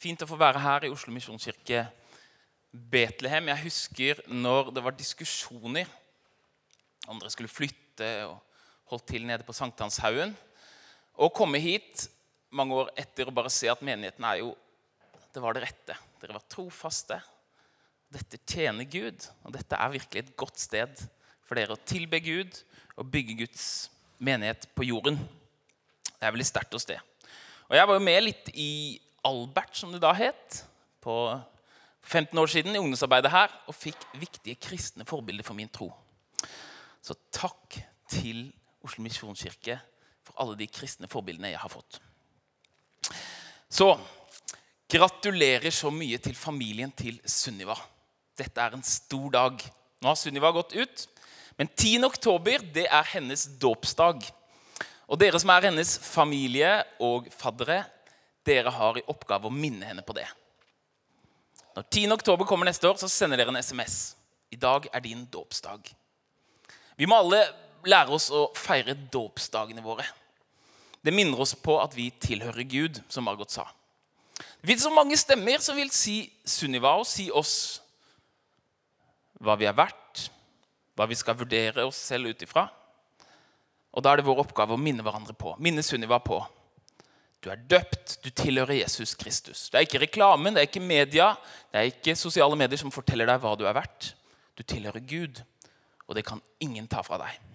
Fint å få være her i Oslo Misjonskirke Betlehem. Jeg husker når det var diskusjoner om dere skulle flytte og holdt til nede på Sankthanshaugen. Og komme hit mange år etter og bare se at menigheten det var det rette. Dere var trofaste. Dette tjener Gud, og dette er virkelig et godt sted for dere å tilbe Gud og bygge Guds menighet på jorden. Det er veldig sterkt hos det. Og jeg var jo med litt i Albert, som det da het, på 15 år siden i ungdomsarbeidet her, og fikk viktige kristne forbilder for min tro. Så takk til Oslo Misjonskirke for alle de kristne forbildene jeg har fått. Så gratulerer så mye til familien til Sunniva. Dette er en stor dag. Nå har Sunniva gått ut, men 10. oktober, det er hennes dåpsdag. Og dere som er hennes familie og faddere, dere har i oppgave å minne henne på det. Når 10. oktober kommer neste år, så sender dere en SMS. I dag er din dåpsdag. Vi må alle lære oss å feire dåpsdagene våre. Det minner oss på at vi tilhører Gud, som Margot sa. Det finnes så mange stemmer som vil si Sunniva og si oss hva vi er verdt, hva vi skal vurdere oss selv utifra. Og da er det vår oppgave å minne hverandre på, minne Sunniva på. Du er døpt, du tilhører Jesus Kristus. Det er ikke reklamen, det er ikke media, det er ikke sosiale medier som forteller deg hva du er verdt. Du tilhører Gud, og det kan ingen ta fra deg.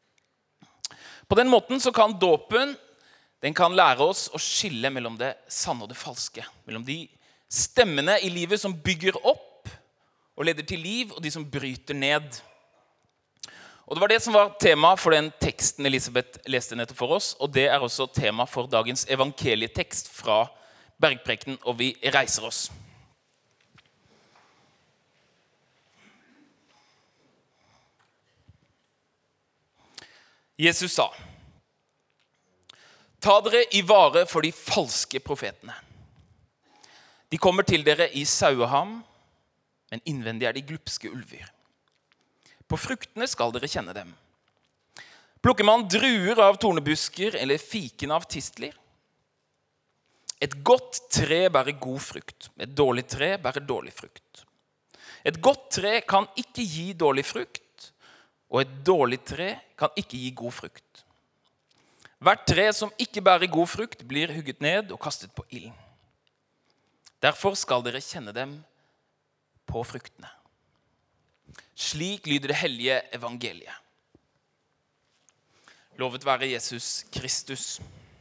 På den måten så kan dåpen, den kan lære oss å skille mellom det sanne og det falske. Mellom de stemmene i livet som bygger opp og leder til liv, og de som bryter ned. Og det var det som var tema for den teksten Elisabeth leste nettopp for oss, og det er også tema for dagens evangelietekst fra Bergprekenen, og vi reiser oss. Jesus sa, ta dere i vare for de falske profetene. De kommer til dere i saueham, men innvendig er de glupske ulver. På fruktene skal dere kjenne dem. Plukker man druer av tornebusker eller fiken av tistler? Et godt tre bærer god frukt. Et dårlig tre bærer dårlig frukt. Et godt tre kan ikke gi dårlig frukt, og et dårlig tre kan ikke gi god frukt. Hvert tre som ikke bærer god frukt blir hugget ned og kastet på ilden. Derfor skal dere kjenne dem på fruktene. Slik lyder det hellige evangeliet. Lovet være Jesus Kristus.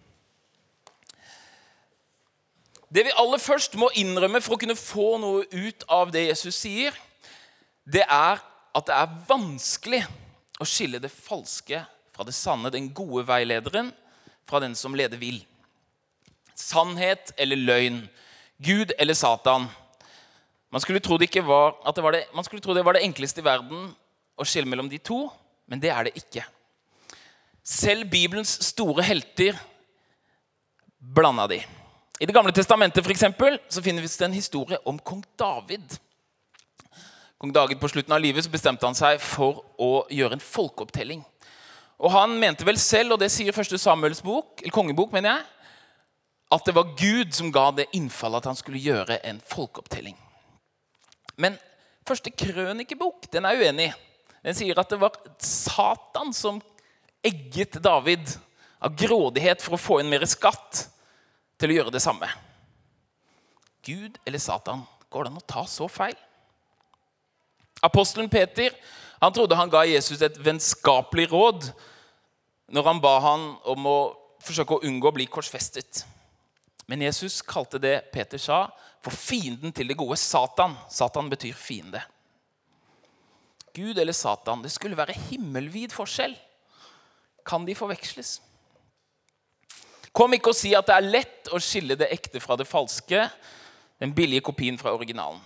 Det vi aller først må innrømme for å kunne få noe ut av det Jesus sier, det er at det er vanskelig å skille det falske fra det sanne, den gode veilederen, fra den som leder vil. Sannhet eller løgn, Gud eller Satan. Man skulle tro det var det enkleste i verden å skille mellom de to, men det er det ikke. Selv Bibelens store helter blanda de. I Det gamle testamentet for eksempel, så finner vi en historie om kong David. Kong David på slutten av livet så bestemte han seg for å gjøre en folkeopptelling. Og han mente vel selv, og det sier første Samuels bok, eller kongebok, mener jeg, at det var Gud som ga det innfallet at han skulle gjøre en folkeopptelling. Men første krønikebok, den er uenig. Den sier at det var Satan som egget David av grådighet for å få inn mer skatt til å gjøre det samme. Gud eller Satan, går det an å ta så feil? Apostelen Peter, han trodde han ga Jesus et vennskapelig råd når han ba han om å forsøke å unngå å bli korsfestet. Men Jesus kalte det Peter sa for fienden til det gode, Satan. Satan betyr fiende. Gud eller Satan, det skulle være himmelvid forskjell. Kan de forveksles? Kom ikke og si at det er lett å skille det ekte fra det falske, den billige kopien fra originalen.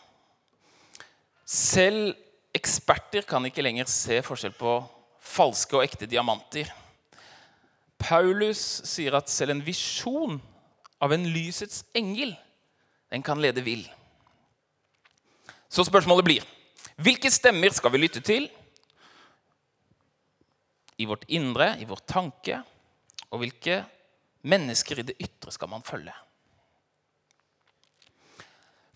Selv eksperter kan ikke lenger se forskjell på falske og ekte diamanter. Paulus sier at selv en visjon av en lysets engel, den kan lede vill. Så spørsmålet blir, hvilke stemmer skal vi lytte til? I vårt indre, i vår tanke, og hvilke mennesker i det ytre skal man følge?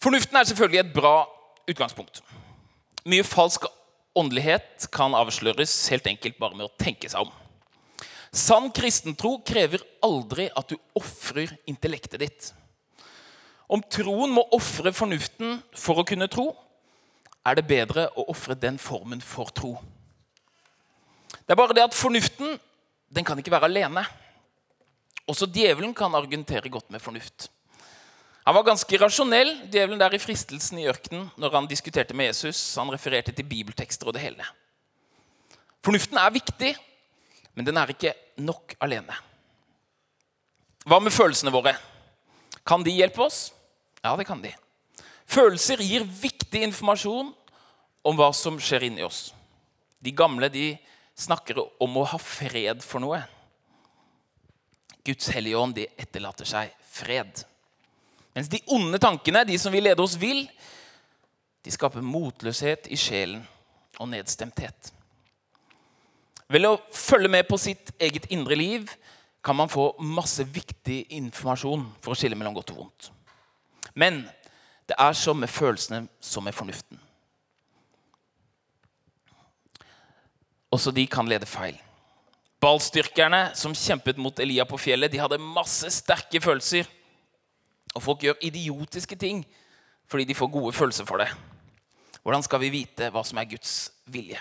Fornuften selvfølgelig et bra utgangspunkt. Mye falsk åndelighet kan avsløres helt enkelt bare med å tenke seg om. Sann kristentro krever aldri at du offrer intellektet ditt. Om troen må offre fornuften for å kunne tro, er det bedre å offre den formen for tro. Det er bare det at fornuften, den kan ikke være alene. Også djevelen kan argumentere godt med fornuft. Han var ganske rasjonell, djevelen der i fristelsen i ørkenen, når han diskuterte med Jesus. Han refererte til bibeltekster og det hele. Fornuften er viktig, men den er ikke nok alene. Hva med følelsene våre? Kan de hjelpe oss? Ja, det kan de. Følelser gir viktig informasjon om hva som skjer inni oss. De gamle, de snakker om å ha fred for noe. Guds hellige ånd, de etterlater seg fred. Mens de onde tankene, de som vil lede oss vill, de skaper motløshet i sjelen og nedstemthet. Ved å følge med på sitt eget indre liv kan man få masse viktig informasjon for å skille mellom godt og vondt. Men det er som med følelsene som med fornuften. Også de kan lede feil. Ballstyrkerne som kjempet mot Elia på fjellet, de hadde masse sterke følelser. Og folk gjør idiotiske ting fordi de får gode følelser for det. Hvordan skal vi vite hva som er Guds vilje?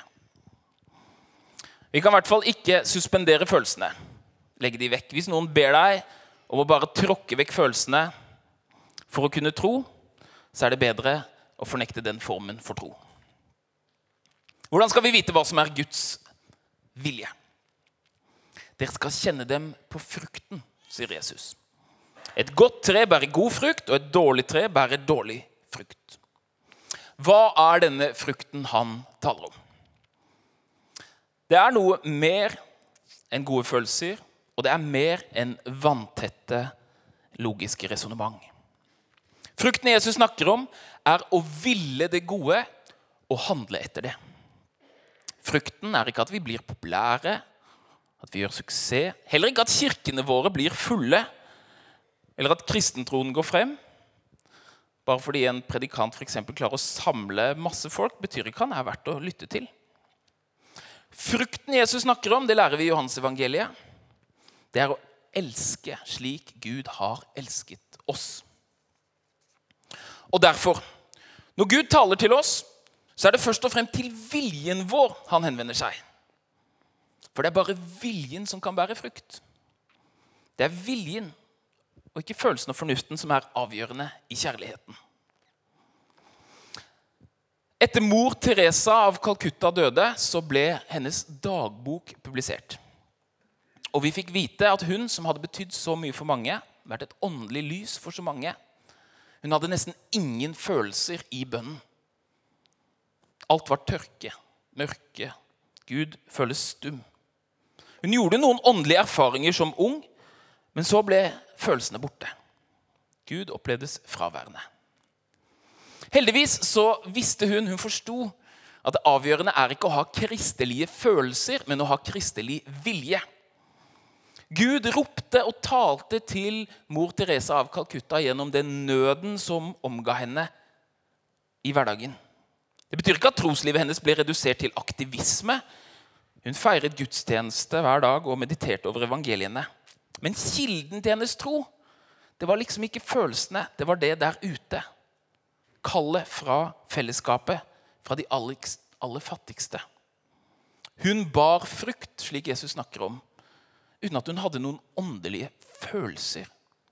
Vi kan i hvert fall ikke suspendere følelsene. Legge de vekk. Hvis noen ber deg om å bare tråkke vekk følelsene for å kunne tro, så er det bedre å fornekte den formen for tro. Hvordan skal vi vite hva som er Guds vilje? Dere skal kjenne dem på frukten, sier Jesus. Et godt tre bærer god frukt, og et dårlig tre bærer dårlig frukt. Hva er denne frukten han taler om? Det er noe mer enn gode følelser, og det er mer enn vanntette logiske resonemang. Frukten Jesus snakker om er å ville det gode og handle etter det. Frukten er ikke at vi blir populære, at vi gjør suksess, heller ikke at kirkene våre blir fulle, eller at kristentroen går frem. Bare fordi en predikant for eksempel klarer å samle masse folk, betyr ikke han er verdt å lytte til. Frukten Jesus snakker om, det lærer vi i Johannes evangeliet. Det er å elske slik Gud har elsket oss. Og derfor, når Gud taler til oss, så er det først og fremst til viljen vår han henvender seg. For det er bare viljen som kan bære frukt. Det er viljen, og ikke følelsen og fornuften, som er avgjørende i kjærligheten. Etter mor Teresa av Calcutta døde, så ble hennes dagbok publisert. Og vi fikk vite at hun, som hadde betydd så mye for mange, vært et åndelig lys for så mange, hun hadde nesten ingen følelser i bønnen. Alt var tørke, mørke. Gud føles stum. Hun gjorde noen åndelige erfaringer som ung, men så ble følelsene borte. Gud opplevdes fraværende. Heldigvis så visste hun forsto at det avgjørende er ikke å ha kristelige følelser, men å ha kristelig vilje. Gud ropte og talte til mor Teresa av Calcutta gjennom den nøden som omga henne i hverdagen. Det betyr ikke at troslivet hennes ble redusert til aktivisme. Hun feiret gudstjeneste hver dag og mediterte over evangeliene. Men kilden til hennes tro, det var liksom ikke følelsene, det var det der ute. Kallet fra fellesskapet, fra de aller fattigste. Hun bar frukt, slik Jesus snakker om, uten at hun hadde noen åndelige følelser.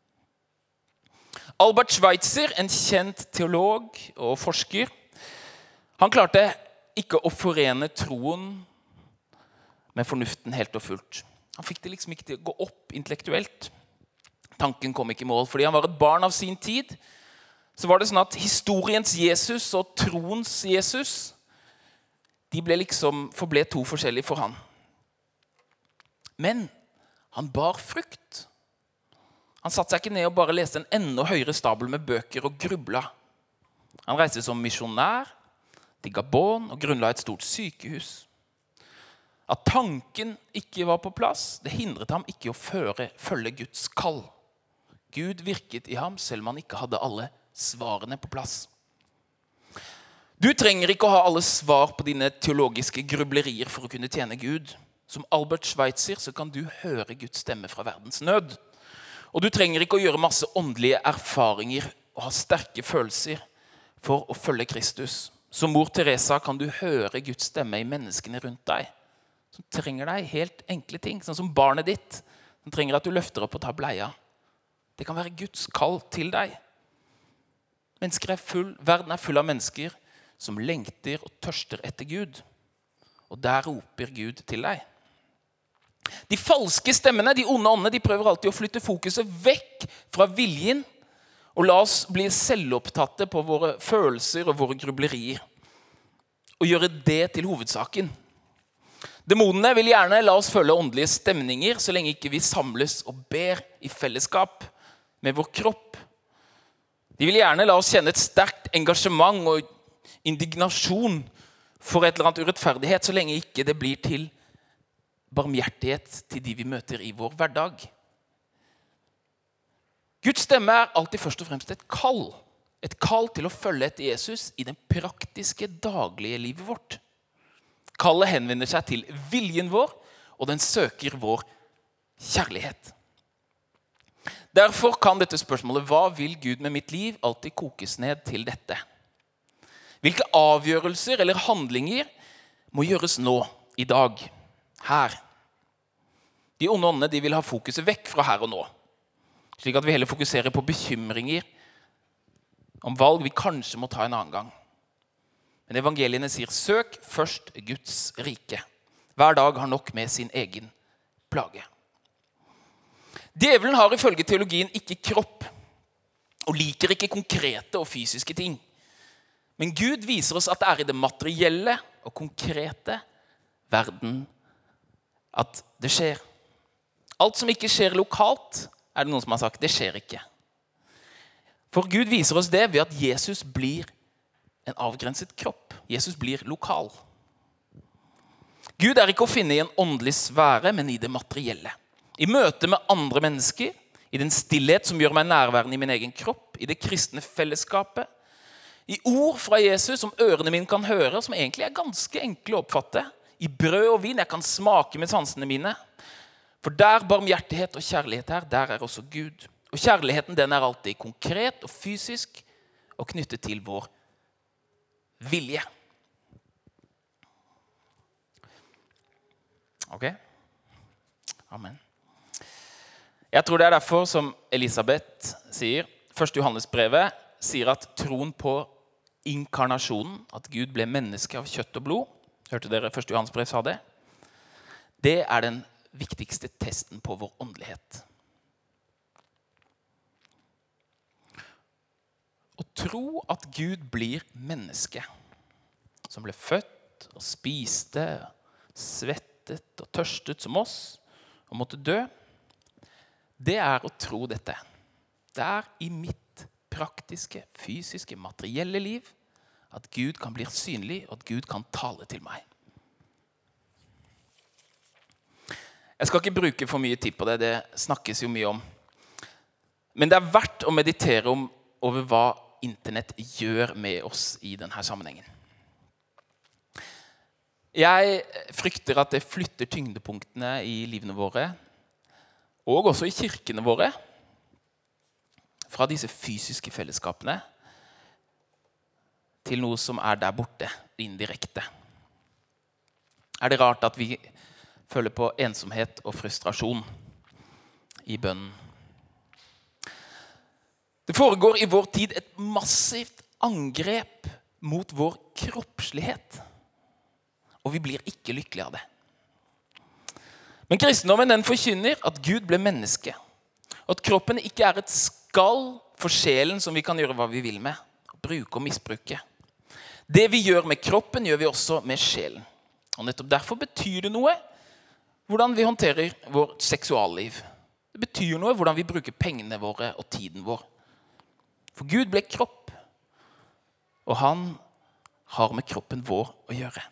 Albert Schweitzer, en kjent teolog og forsker, han klarte ikke å forene troen med fornuften helt og fullt. Han fikk det liksom ikke til å gå opp intellektuelt. Tanken kom ikke i mål, fordi han var et barn av sin tid. Så var det sånn at historiens Jesus og troens Jesus, de forble to forskjellige for han. Men han bar frukt. Han satte seg ikke ned og bare leste en enda høyere stabel med bøker og grubla. Han reiste som misjonær til Gabon og grunnla et stort sykehus. At tanken ikke var på plass, det hindret ham ikke å følge Guds kall. Gud virket i ham selv om han ikke hadde alle svarene på plass. Du trenger ikke å ha alle svar på dine teologiske grublerier for å kunne tjene Gud. Som Albert Schweitzer så kan du høre Guds stemme fra verdens nød. Og du trenger ikke å gjøre masse åndelige erfaringer og ha sterke følelser for å følge Kristus. Som mor Teresa kan du høre Guds stemme i menneskene rundt deg, som trenger deg helt enkle ting, sånn som barnet ditt, som trenger at du løfter opp og tar bleia. Det kan være Guds kall til deg. Verden er full av mennesker som lengter og tørster etter Gud. Og der roper Gud til deg. De falske stemmene, de onde åndene, de prøver alltid å flytte fokuset vekk fra viljen og la oss bli selvopptatte på våre følelser og våre grublerier. Og gjøre det til hovedsaken. Demonene vil gjerne la oss føle åndelige stemninger så lenge ikke vi samles og ber i fellesskap med vår kropp. De vil gjerne la oss kjenne et sterkt engasjement og indignasjon for et eller annet urettferdighet, så lenge ikke det blir til barmhjertighet til de vi møter i vår hverdag. Guds stemme er alltid først og fremst et kall. Et kall til å følge etter Jesus i det praktiske, daglige livet vårt. Kallet henvender seg til viljen vår, og den søker vår kjærlighet. Derfor kan dette spørsmålet, hva vil Gud med mitt liv, alltid kokes ned til dette. Hvilke avgjørelser eller handlinger må gjøres nå, i dag, her? De onde åndene de vil ha fokuset vekk fra her og nå, slik at vi heller fokuserer på bekymringer om valg vi kanskje må ta en annen gang. Men evangeliene sier, søk først Guds rike. Hver dag har nok med sin egen plage. Djevelen har ifølge teologien ikke kropp, og liker ikke konkrete og fysiske ting. Men Gud viser oss at det er i det materielle og konkrete verden at det skjer. Alt som ikke skjer lokalt, er det noen som har sagt, det skjer ikke. For Gud viser oss det ved at Jesus blir en avgrenset kropp. Jesus blir lokal. Gud er ikke å finne i en åndelig sfære, men i det materielle. I møte med andre mennesker, i den stillhet som gjør meg nærværende i min egen kropp, i det kristne fellesskapet, i ord fra Jesus som ørene mine kan høre, som egentlig er ganske enkle å oppfatte, i brød og vin jeg kan smake med sansene mine. For der barmhjertighet og kjærlighet er, der er også Gud. Og kjærligheten den er alltid konkret og fysisk og knyttet til vår vilje. Ok? Amen. Jeg tror det er derfor som Elisabeth sier, 1. Johannesbrevet sier at troen på inkarnasjonen, at Gud ble menneske av kjøtt og blod, hørte dere 1. Johannesbrev sa det? Det er den viktigste testen på vår åndelighet. Å tro at Gud blir menneske, som ble født og spiste, svettet og tørstet som oss, og måtte dø, det er å tro dette. Det er i mitt praktiske, fysiske, materielle liv at Gud kan bli synlig, og at Gud kan tale til meg. Jeg skal ikke bruke for mye tid på det, det snakkes jo mye om. Men det er verdt å meditere over hva internett gjør med oss i denne sammenhengen. Jeg frykter at det flytter tyngdepunktene i livene våre, og også i kirkene våre, fra disse fysiske fellesskapene til noe som er der borte, indirekte. Er det rart at vi føler på ensomhet og frustrasjon i bønnen? Det foregår i vår tid et massivt angrep mot vår kroppslighet, og vi blir ikke lykkelige av det. Men kristendommen den forkynner at Gud ble menneske, at kroppen ikke er et skall for sjelen som vi kan gjøre hva vi vil med, bruke og misbruke. Det vi gjør med kroppen, gjør vi også med sjelen. Og nettopp derfor betyr det noe hvordan vi håndterer vårt seksualliv. Det betyr noe hvordan vi bruker pengene våre og tiden vår. For Gud ble kropp, og han har med kroppen vår å gjøre.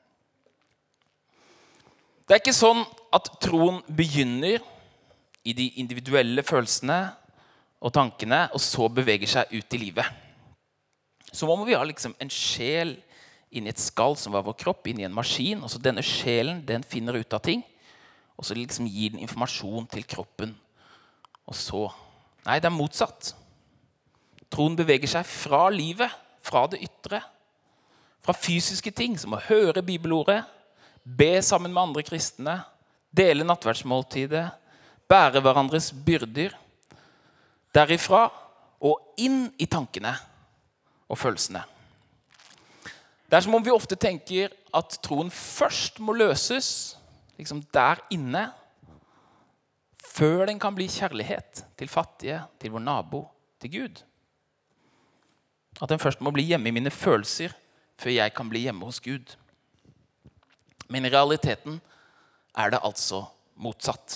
Det er ikke sånn at troen begynner i de individuelle følelsene og tankene, og så beveger seg ut i livet. Så må vi ha liksom en sjel inn i et skall som var vår kropp, inn i en maskin, og så denne sjelen, den finner ut av ting, og så liksom gir den informasjon til kroppen. Og så, nei, det er motsatt. Troen beveger seg fra livet, fra det ytre, fra fysiske ting, som å høre bibelordet, be sammen med andre kristne, dele nattverdsmåltidet, bære hverandres byrder, derifra og inn i tankene og følelsene. Det er som om vi ofte tenker at troen først må løses, liksom der inne, før den kan bli kjærlighet til fattige, til vår nabo, til Gud. At den først må bli hjemme i mine følelser, før jeg kan bli hjemme hos Gud. Men i realiteten er det altså motsatt.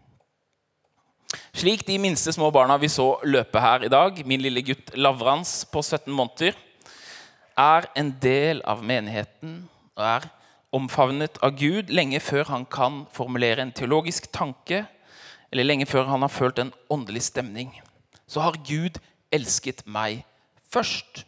Slik de minste små barna vi så løpe her i dag, min lille gutt Lavrans på 17 måneder, er en del av menigheten og er omfavnet av Gud lenge før han kan formulere en teologisk tanke, eller lenge før han har følt en åndelig stemning. Så har Gud elsket meg først.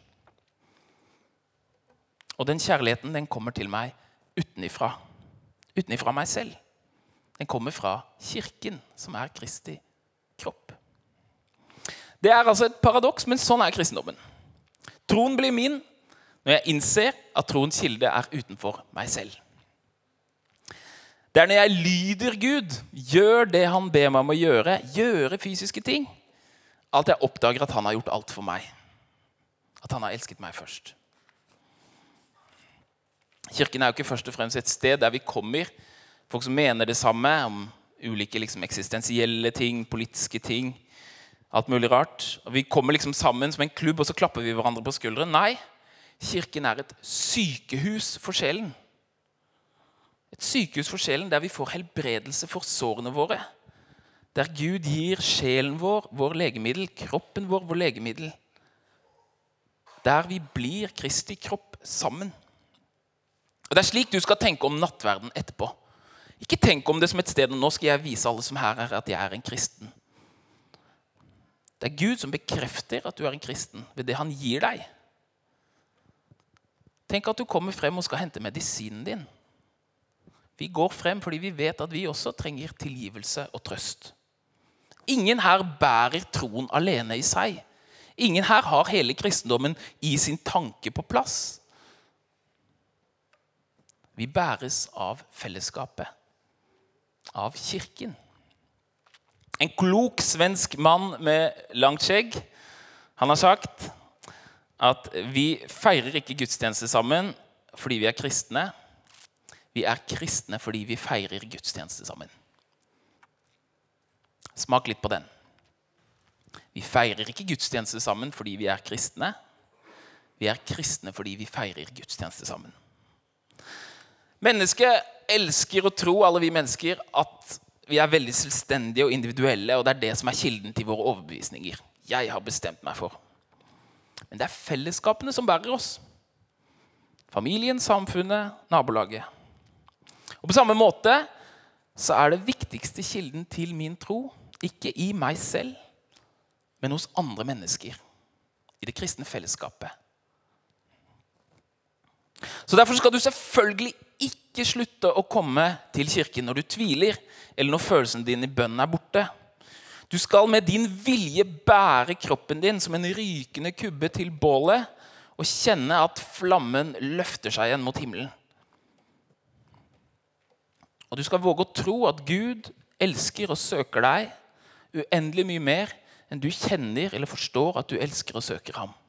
Og den kjærligheten, den kommer til meg utenifra. Utenifra meg selv. Den kommer fra kirken, som er Kristi kropp. Det er altså et paradoks, men sånn er kristendommen. Troen blir min når jeg innser at troens kilde er utenfor meg selv. Det er når jeg lyder Gud, gjør det han ber meg om å gjøre fysiske ting, at jeg oppdager at han har gjort alt for meg. At han har elsket meg først. Kirken er jo ikke først og fremst et sted der vi kommer, folk som mener det samme om ulike liksom, eksistensielle ting, politiske ting, alt mulig rart. Og vi kommer liksom sammen som en klubb, og så klapper vi hverandre på skulderen. Nei, kirken er et sykehus for sjelen. Et sykehus for sjelen der vi får helbredelse for sårene våre. Der Gud gir sjelen vår legemiddel, kroppen vår legemiddel. Der vi blir Kristi kropp sammen. Og det er slik du skal tenke om nattverden etterpå. Ikke tenk om det som et sted, og nå skal jeg vise alle som her er at jeg er en kristen. Det er Gud som bekrefter at du er en kristen ved det han gir deg. Tenk at du kommer frem og skal hente medisinen din. Vi går frem fordi vi vet at vi også trenger tilgivelse og trøst. Ingen her bærer troen alene i seg. Ingen her har hele kristendommen i sin tanke på plass. Vi bæres av fellesskapet, av kirken. En klok svensk mann med langt skjegg, han har sagt at vi feirer ikke gudstjeneste sammen fordi vi er kristne. Vi er kristne fordi vi feirer gudstjeneste sammen. Smak litt på den. Vi feirer ikke gudstjeneste sammen fordi vi er kristne. Vi er kristne fordi vi feirer gudstjeneste sammen. Mennesket elsker å tro, alle vi mennesker, at vi er veldig selvstendige og individuelle, og det er det som er kilden til våre overbevisninger. Jeg har bestemt meg for. Men det er fellesskapene som bærer oss. Familien, samfunnet, nabolaget. Og på samme måte så er det viktigste kilden til min tro ikke i meg selv, men hos andre mennesker. I det kristne fellesskapet. Så derfor skal du selvfølgelig ikke slutte å komme til kirken når du tviler, eller når følelsen din i bønnen er borte. Du skal med din vilje bære kroppen din som en rykende kubbe til bålet, og kjenne at flammen løfter seg igjen mot himmelen. Og du skal våge å tro at Gud elsker og søker deg uendelig mye mer enn du kjenner eller forstår at du elsker og søker ham.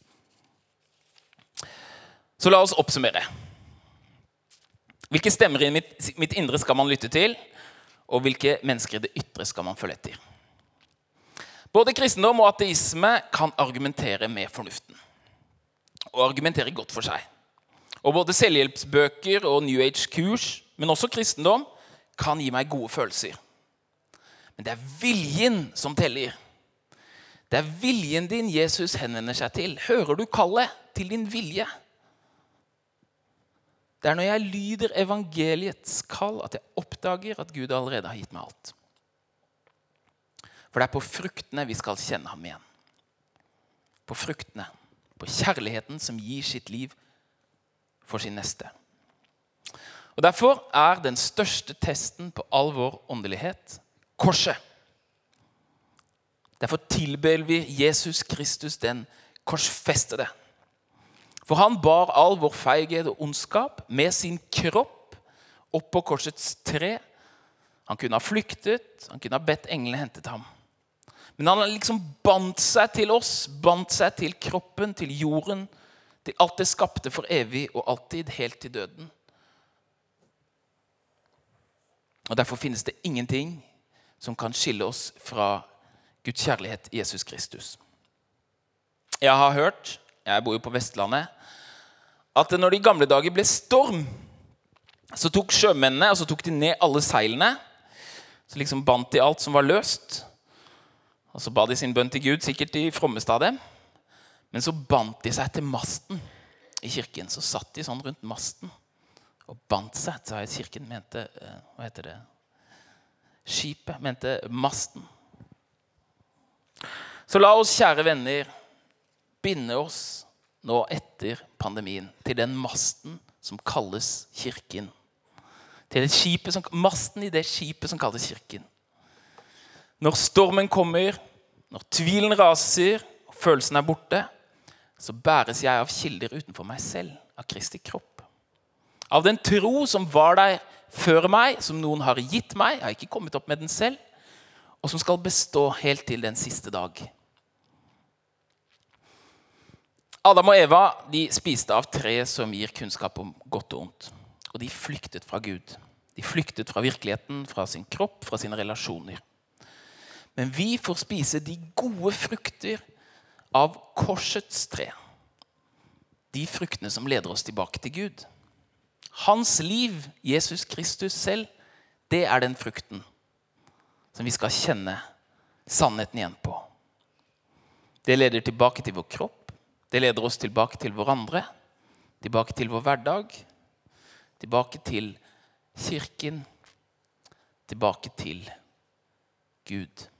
Så la oss oppsummere. Hvilke stemmer i mitt indre skal man lytte til, og hvilke mennesker i det ytre skal man følge etter? Både kristendom og ateisme kan argumentere med fornuften. Og argumentere godt for seg. Og både selvhjelpsbøker og New Age-kurs, men også kristendom, kan gi meg gode følelser. Men det er viljen som teller. Det er viljen din Jesus henvender seg til. Hører du kallet til din vilje? Det er når jeg lyder evangeliets kall at jeg oppdager at Gud allerede har gitt meg alt. For det er på fruktene vi skal kjenne ham igjen. På fruktene, på kjærligheten som gir sitt liv for sin neste. Og derfor er den største testen på all vår åndelighet korset. Derfor tilber vi Jesus Kristus den korsfestede. For han bar all vår feighet og ondskap med sin kropp opp på korsets tre. Han kunne ha flyktet, han kunne ha bedt englene hentet ham. Men han har liksom bandt seg til oss, bandt seg til kroppen, til jorden, til alt det skapte for evig og alltid, helt til døden. Og derfor finnes det ingenting som kan skille oss fra Guds kjærlighet i Jesus Kristus. Jeg har hørt, jeg bor jo på Vestlandet, at når det i gamle dager ble storm, så tok sjømennene, og så tok de ned alle seilene, så liksom bandt de alt som var løst, og så ba de sin bønn til Gud, sikkert i frommeste av dem, men så bandt de seg til masten i kirken, så satt de sånn rundt masten, og bandt seg, så kirken mente, hva heter det? Skipet, mente masten. Så la oss, kjære venner, binde oss nå etter pandemien til den masten som kalles kirken. Til det skipet masten i det skipet som kalles kirken. Når stormen kommer, når tvilen raser og følelsen er borte, så bæres jeg av kilder utenfor meg selv, av Kristi kropp. Av den tro som var der før meg, som noen har gitt meg, jeg har ikke kommet opp med den selv, og som skal bestå helt til den siste dag. Adam og Eva, de spiste av treet som gir kunnskap om godt og ondt. Og de flyktet fra Gud. De flyktet fra virkeligheten, fra sin kropp, fra sine relasjoner. Men vi får spise de gode frukter av korsets tre. De fruktene som leder oss tilbake til Gud. Hans liv, Jesus Kristus selv, det er den frukten som vi skal kjenne sannheten igjen på. Det leder tilbake til vår kropp. Det leder oss tilbake til hverandre, tilbake til vår hverdag, tilbake til kirken, tilbake til Gud.